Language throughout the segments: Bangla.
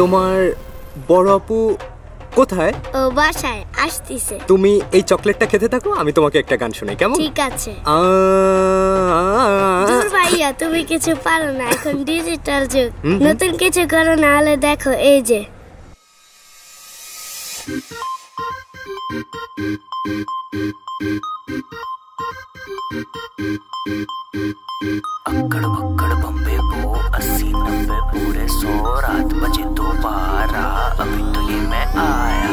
তোমার বড় আপু কোথায়? ও বাসায় আসতেছে। তুমি এই চকলেটটা খেতে থাকো, আমি তোমাকে একটা গান শোনাই, কেমন? ঠিক আছে। দূর ভাইয়া, তুমি কিছু পারো না, এখন ডিজিটাল যুগ, নতুন কিছু করো না হলে দেখো এই যে। अक्कड़ बक्कड़ बम्बे वो 80-90 पूरे 100 रात बजे दोबारा अभी तो ये मैं आया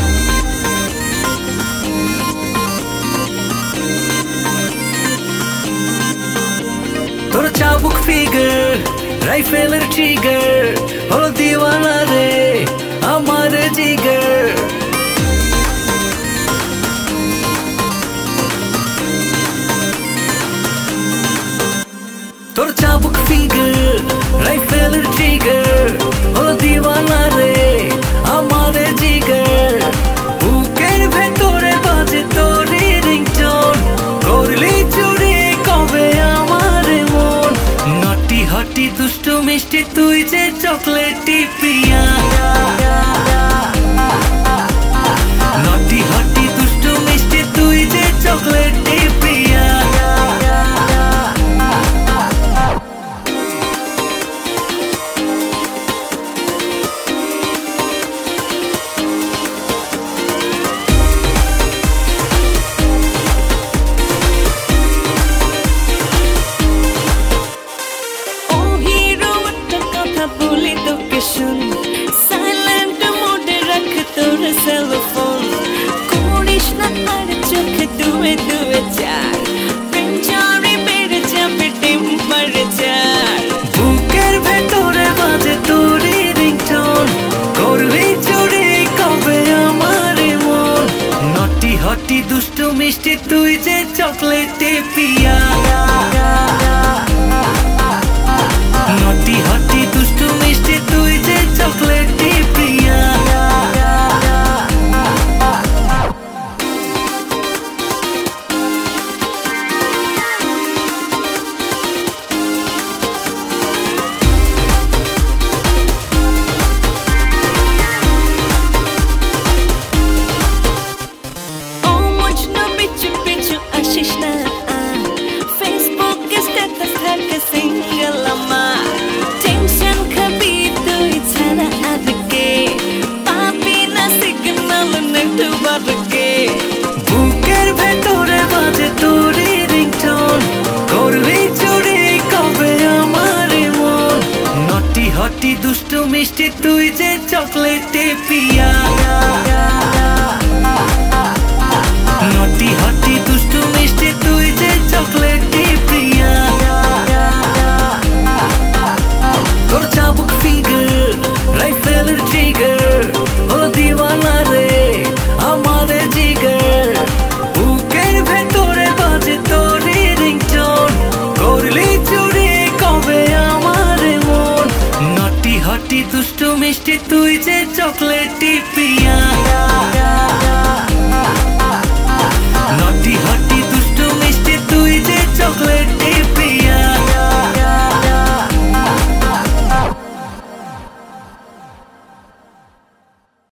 তোর চাবুক ফিগার রাইফেলের ট্রিগার হলো দিওয়ানা রে আমার জিগার তোর চাবুক ফিগার রাইফেলের ট্রিগার হলো দিওয়ানা রে আমার জিগার বুকের ভেতরে বাজে তোর রিংটোন করলি চুরি কবে আমার মন নটি হটি দুষ্টু মিষ্টি তুই যে চকলেটি পিয়া নটি হটি দুষ্টু মিষ্টি তুই যে চকলেটি পিয়া সাইলেন্ট মোডে রাখ তোর সেলফোন করিস না আর চোখে দুয়ে দুয়ে চার পেঞ্চারে বেড়ে যাবে টেম্পারেচার বুকের ভেতরে বাজে তোর রিংটোন করলি চুরি কবে আমার মন নটি হটি দুষ্টু মিষ্টি তুই যে চকলেটে পিয়া নটি হটি দুষ্টু মিষ্টি তুই যে চকলেটি প্রিয়া ও মজনু পিছু পিছু আসিস না ফেসবুকে স্ট্যাটাস থাকে সিঙ্গেল আমার টেনশন খাবি তুই ছাড়া আজকে পাবি না সিগন্যাল নেটওয়ার্কে বুকের ভেতরে বাজে তোর রিংটোন করলি চুরি কবে আমার মন নটি হটি দুষ্টু মিষ্টি তুই যে চকলেটে পিয়া নটি হটি দুষ্টু মিষ্টি তুই যে চকলেটি প্রিয়া তোর চাবুক ফিগার রাইফেলের ট্রিগার হলো দিওয়ানা রে আমার জিগার বুকের ভেতরে বাজে তোর রিংটোন করলি চুরি কবে আমার মন নটি হটি দুষ্টু মিষ্টি তুই যে চকলেট